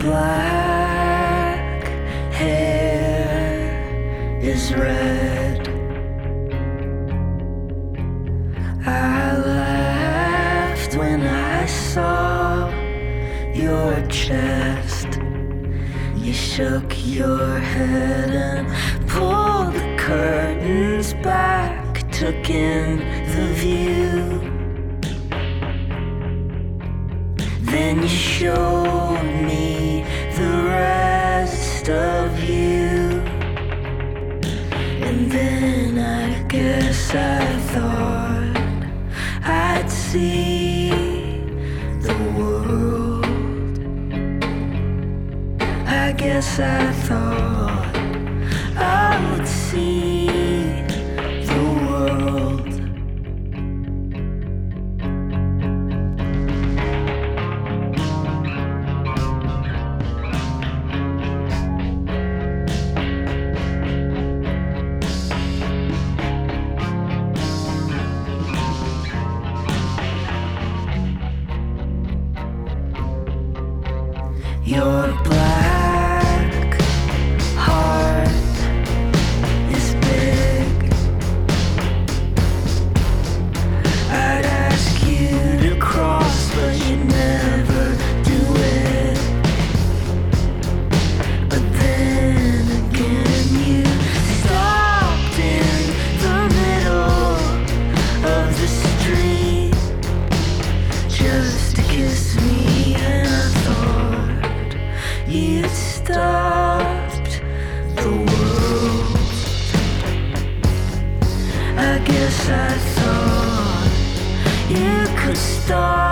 black hair is red. I laughed when I saw your chest. You shook your head and pulled the curtains back, took in the view. Then you showed me the rest of you. And then I guess I thought I'd see the world. I guess I thought I would see the world. Your black heart is big. I'd ask you to cross, but you never do it. But then again, you stopped in the middle of the street just to kiss me, and I thought you'd stopped the world. I guess I thought you could stop